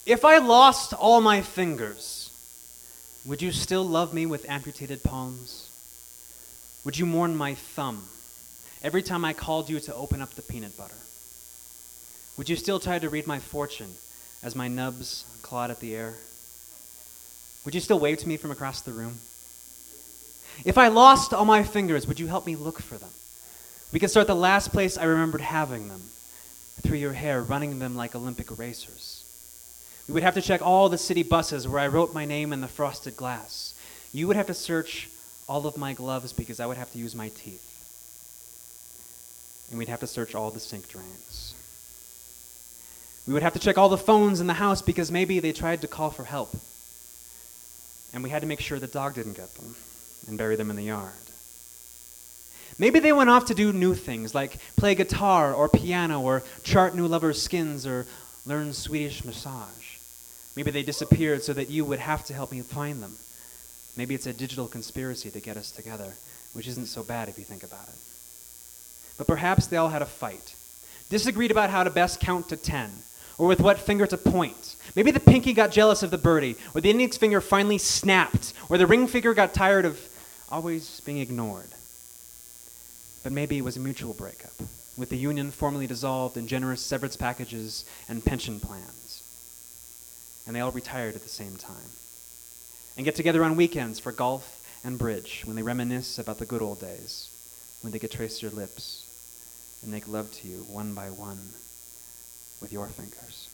If I lost all my fingers, would you still love me with amputated palms? Would you mourn my thumb every time I called you to open up the peanut butter? Would you still try to read my fortune as my nubs clawed at the air? Would you still wave to me from across the room? If I lost all my fingers, would you help me look for them? We could start the last place I remembered having them, through your hair, running them like Olympic racers. We would have to check all the city buses where I wrote my name in the frosted glass. You would have to search all of my gloves because I would have to use my teeth. And we'd have to search all the sink drains. We would have to check all the phones in the house because maybe they tried to call for help. And we had to make sure the dog didn't get them and bury them in the yard. Maybe they went off to do new things like play guitar or piano or chart new lovers' skins or learn Swedish massage. Maybe they disappeared so that you would have to help me find them. Maybe it's a digital conspiracy to get us together, which isn't so bad if you think about it. But perhaps they all had a fight, disagreed about how to best count to 10, or with what finger to point. Maybe the pinky got jealous of the birdie, or the index finger finally snapped, or the ring finger got tired of always being ignored. But maybe it was a mutual breakup, with the union formally dissolved in generous severance packages and pension plans. And they all retired at the same time, and get together on weekends for golf and bridge when they reminisce about the good old days, when they could trace your lips and make love to you one by one with your fingers.